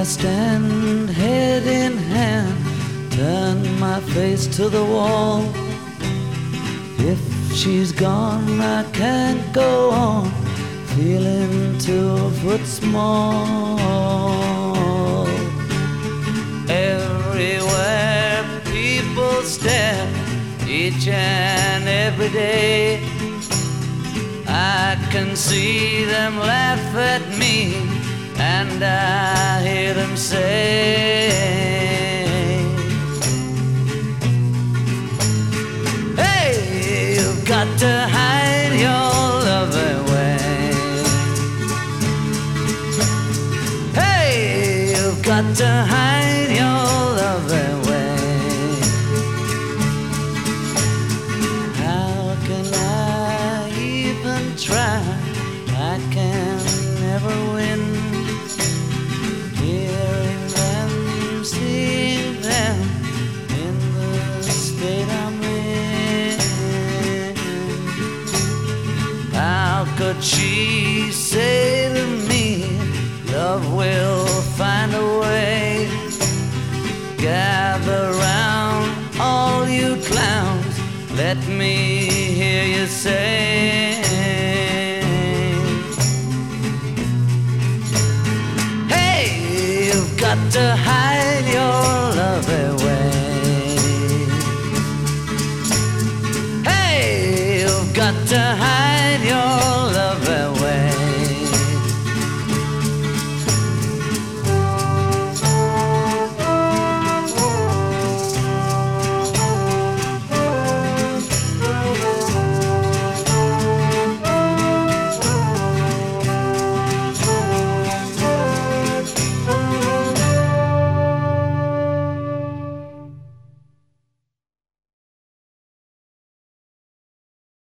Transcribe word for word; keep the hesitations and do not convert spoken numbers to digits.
stand head in hand, turn my face to the wall. If she's gone, I can't go on, feeling two foot small. Everywhere people stare, each and every day. I can see them laugh at me, and I hear them say, hey, you've got to hide your love away. Hey, you've got to hide your love away. How can I even try? I can never win. Hearing them, seeing them in the state I'm in. How could she say to me, love will find a way? Gather round, all you clowns, let me hear you say, got to hide